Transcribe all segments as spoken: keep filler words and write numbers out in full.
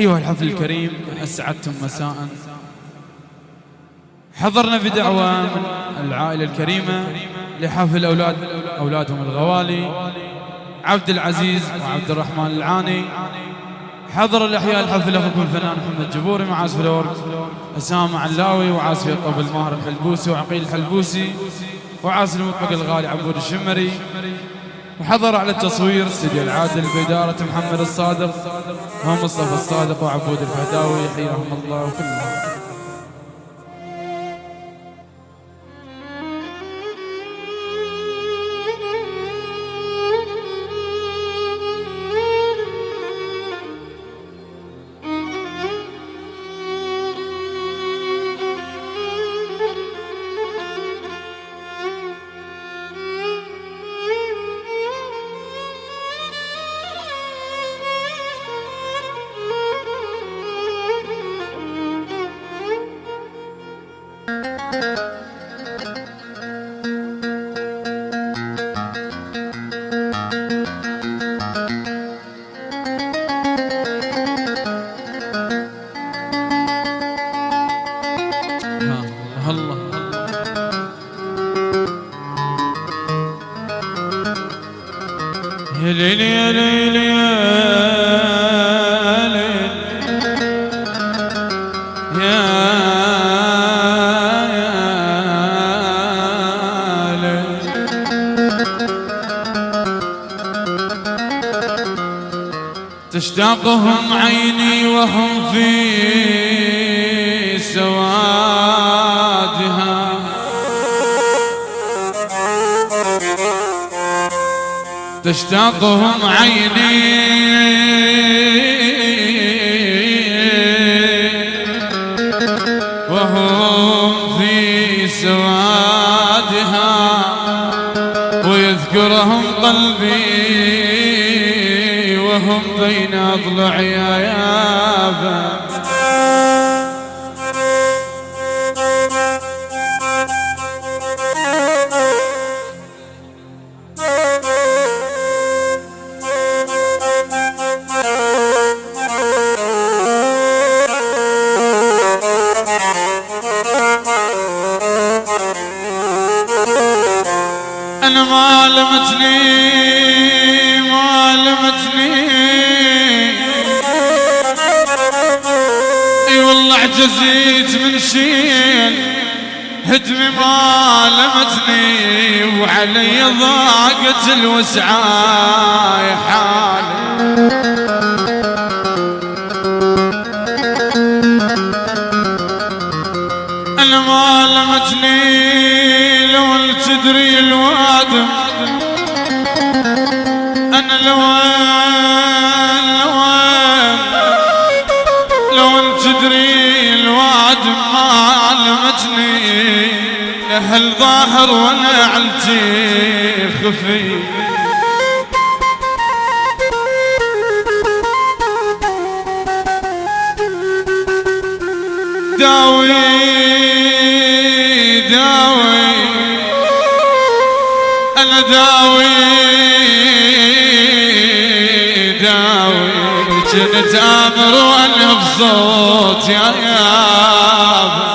أيها الحفل الكريم، أسعدتم مساء. حضرنا بدعوة من العائلة الكريمة لحفل أولاد أولادهم الغوالي عبد العزيز وعبد الرحمن العاني. حضر الأحياء الحفل أخوكم الفنان محمد جبوري مع عازف الأورج أسامة علاوي وعازف الطبل ماهر الحلبوسي وعقيل الحلبوسي وعازف المطبق الغالي عبود الشمري. وحضر على التصوير استديو العادل بإدارة محمد الصادق ومصطفى الصادق وعبود الفهداوي، يحييهم الله كلهم. الله يا ليل يا ليل يا ليل يا ليل. تشتاقهم عيني وهم في سوادها، تشتاقهم عيني وهم في سوادها، ويذكرهم قلبي وهم بين أضلعي يابا. أنا ما لمتني ما لمتني اي والله عجزيت من شيل هدمي، ما لمتني وعلي ضاقت الوسعاي حالي. أنا ما لمتني لو تدري الوادم، أنا لو لو لو تدري الوادم ما علمتني أهل ظاهر وأنا علتي خفي. داوي داوي أنا داوي داوي كنت آمر وأنا بصوت يا يابا.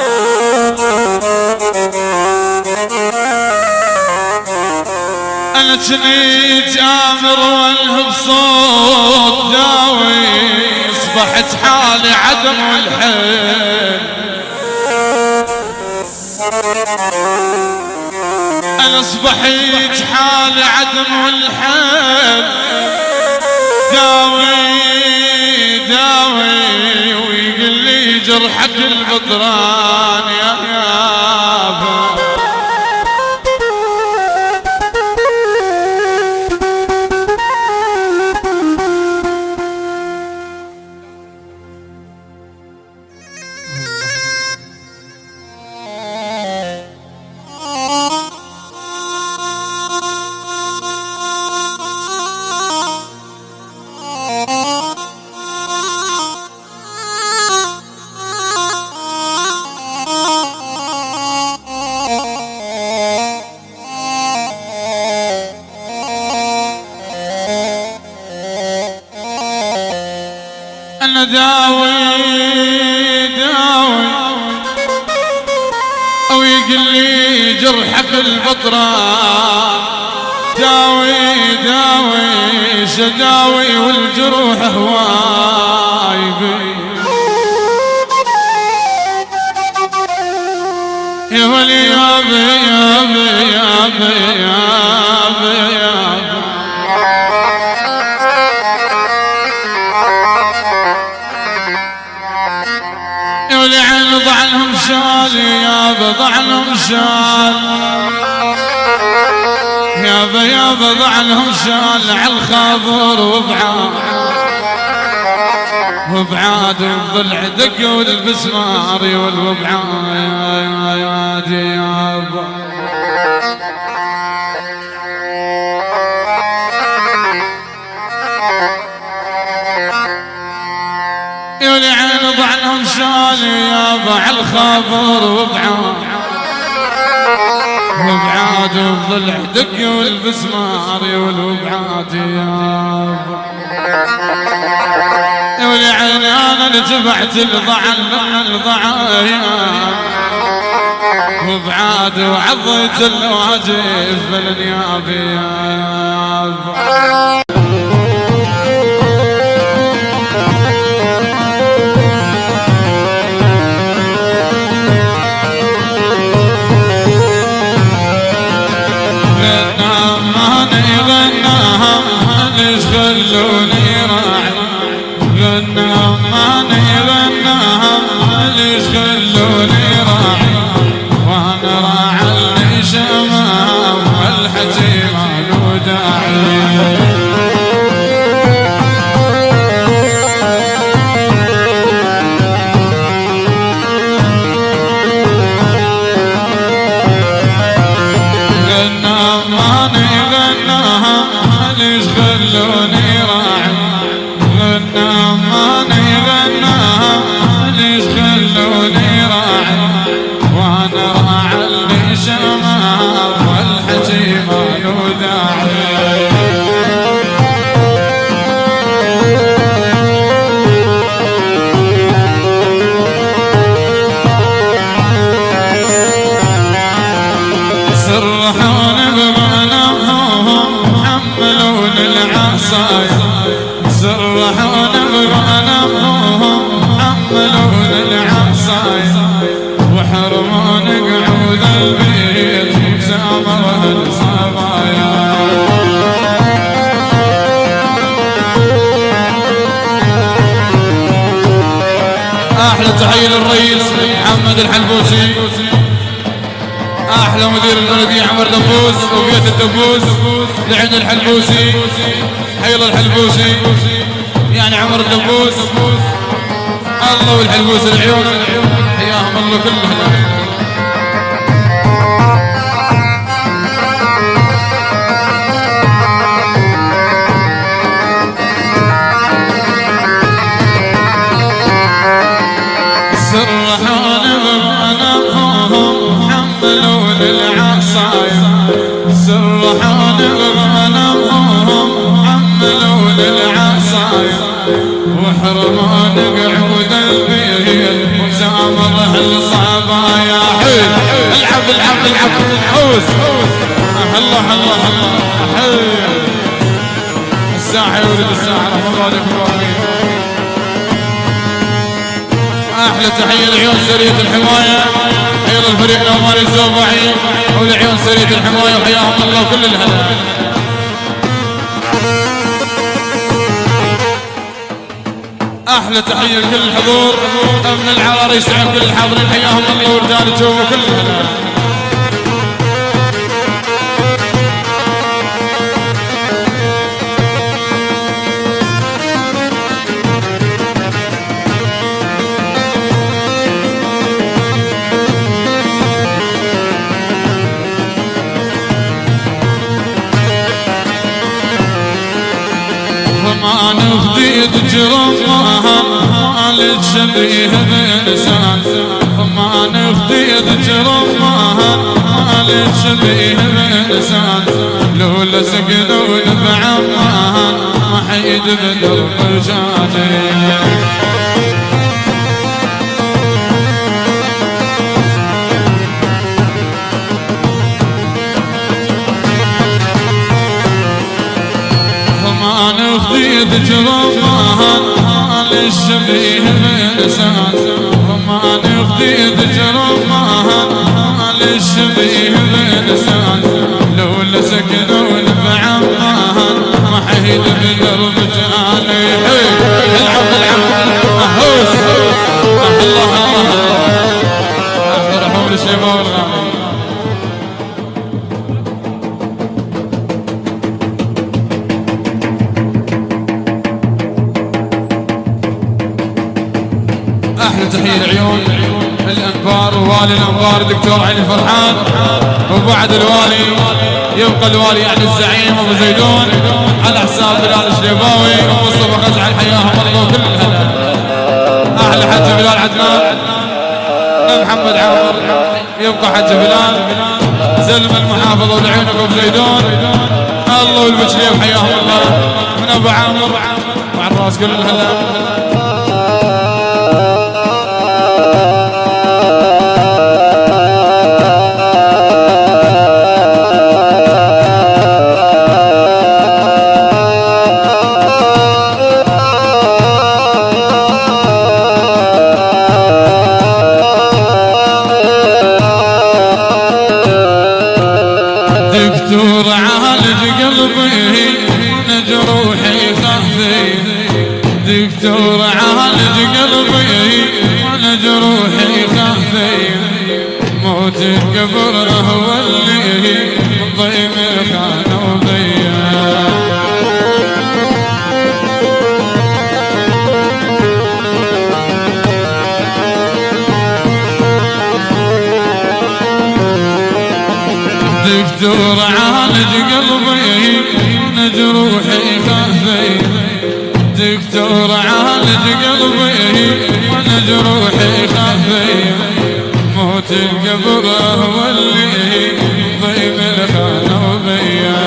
أنا كنت آمر وأنا بصوت داوي، أصبحت حالي عدم والحل. أنا أصبحت حالي عدم والحل. داوي داوي ويقول لي جرحك البطران يا يابا. داوي داوي او يقل لي جرحك البطرة داوي داوي شداوي والجروح هواي بي يا ولي يا بي يا بي يا بي يا بي يا بي يا ولي عين ضع لهم شالي يا ضع لهم شال يا يا ضع لهم شال على الخاضر وبعاد وبعاد الضلع دق والبسمار والوبعاد يا با يا ولي عين ضع لهم شالي يا ضع الخاضر وبعاد وبعاد الضلع دق والبسمار والوبعاد يا با يا ولي عيني انا اللي تبعت الضعن من الضعايا وبعاد وعضيت الواجب بالنيابه يا با خلوني راعي غنى ماني غناها ليش خلوني راعي وانا راعي اللي شمام والحكي ما له داعي غنى ماني غناها ليش خلوني سرحون بغنمهم حملون العصايا وحرمون قعود البيت وسامر الصبايا احلى تحيه للرئيس محمد الحلبوسي احلى مدير البلديه عمر دبوس وبيت الدبوس لعند الحلبوسي حي الله الحلبوسي يعني عمر الدبوس الله والحلبوس العيون حياهم الله كلهم سرحون بغنمهم حملون العصايا سرحون بغنمهم حملون العصايا وحرمان قعود البيت وسامر الصبايا حيل العب العب العب حوس الله الله الله حيل الساحه يولد الساحه رحمه الله عليكم احلى تحيه لعيون سريه الحمايه حيل الفريق العماني الزوبعي ولعيون سريه الحمايه وحياهم الله وكل الهلا احلى تحيه لكل الحضور من العراري يسعد كل الحاضرين حياهم الله ورجال الجو وكل الهلا ما نفدي جرمها ما للشبيه بإنسان ما نفدي جرمها ما للشبيه بإنسان لو لسقنون بعمان ما حي حيد بدرب رجالي ضمان خديد جرمان للشبيه بإنسان ضمان خديد جرمان للشبيه بإنسان لو سكنوا بعمان ما حيد بدرب جاني العب العب مهوس الله الله عبد الرحمن الشيباوي الغالي احلى تحيه العيون الانبار ووالي الانبار دكتور علي فرحان وبعد الوالي يبقى الوالي يعني الزعيم ابو زيدون على حساب بلال الشليباوي ومصطفى خزعل حياهم الله وكل الهلا احلى حج بلال عدنان محمد عامر يبقى حج بلال زلم المحافظه والعيون ابو زيدون الله والبشريه حياهم الله من ابو عامر مع الراس كل الهلا دكتور عالج قلبي جروحي خفي دكتور عالج قلبي وانا جروحي خفي موت القبر هو اللي ضيم خان وضيع دكتور عالج قلبي جروحي خفي دكتور عالج قلبي وانا جروحي خفي موت القبر هو اللي ضيم الخان وضيع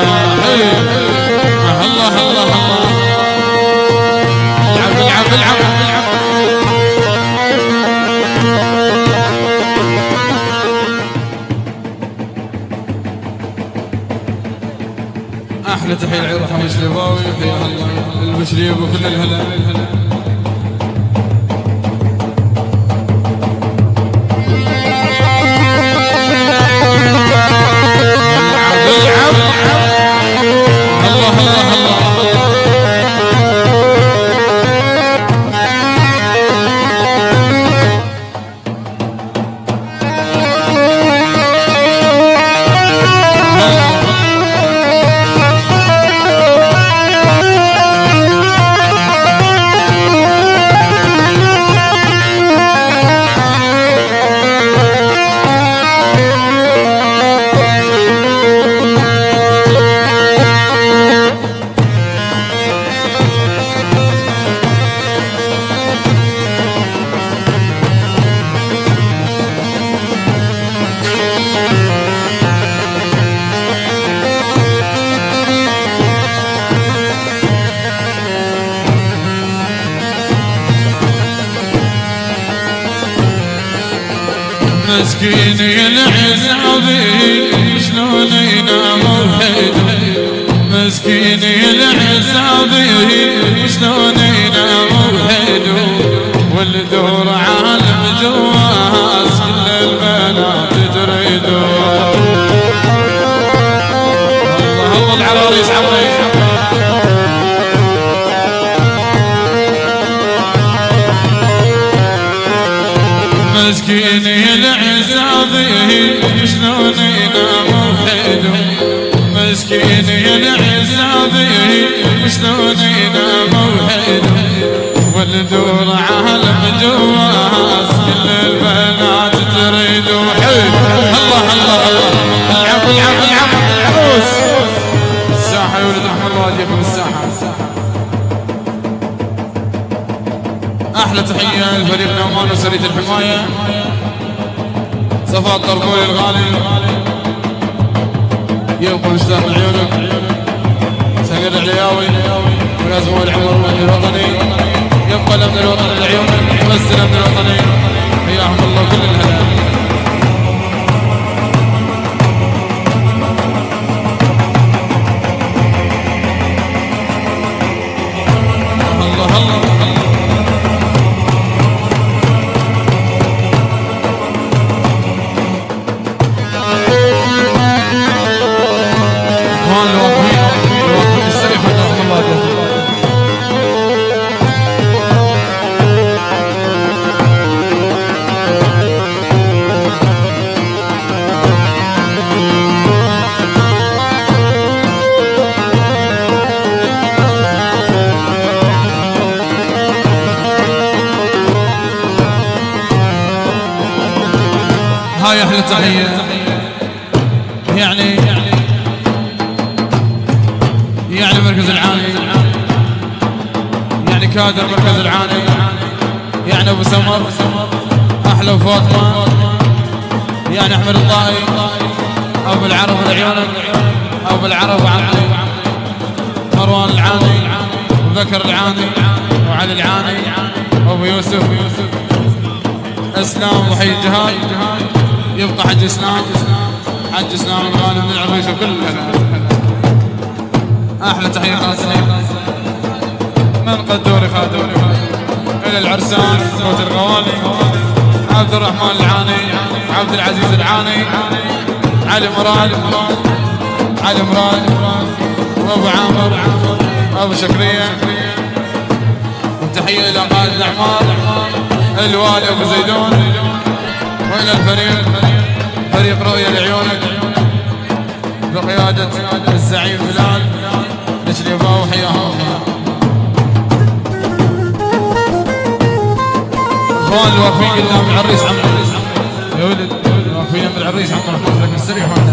الله الله الله العب العب العب احلى تحيه العيد محمد الشليباوي حياه الله البشريه وكل الهلا الله الله الله مسكين العزابي شلون ينام وحده مسكين العزابي شلون ينام وحده والدور عالم جواز كل البنات تريده الله الله العراريس عمري مسكين العزابي شلون ينام وحده مسكين العزابي شلون ينام وحده والدور عالم جواز كل البنات تريده الله الله الله العب العب العب العروس الساحه يا ولد احمد الله يجيكم الساحه احلى تحيه لفريق نعمان وسريه الحمايه صفاء الطربولي الغالي يبقى نشتاق عيونك سمير العياوي ولازم العمر من الوطني يبقى الأمن الوطني العيون يمثل الأمن الوطني حياهم الله كل الهلا. الله الله هاي احلى تحيه يعني يعني مركز العاني يعني كادر مركز العاني يعني ابو سمر احلى وفاطمه يعني احمد الطائي ابو العرب العيونك ابو العرب عمي مروان العاني وذكر العاني وعلي العاني وابو يوسف اسلام وحي الجهاد يبقى حج اسلام حج اسلام الغالب من العريش وكل احلى تحيه خاصه من قدوري خادوري الى العرسان صوت الغوالي عبد الرحمن العاني عبد العزيز العاني علي مراد علي مراد وابو عامر وابو شكريه وتحيه الى قائد الاعمار الوالي ابو زيدون والى الفريق فريق رؤية لعيونك بقيادة الزعيم بلال نشليفاو وحياهم اخوان الواقفين قدام العريس عمرو يا ولد الواقفين بالعريس عمرو لك السريع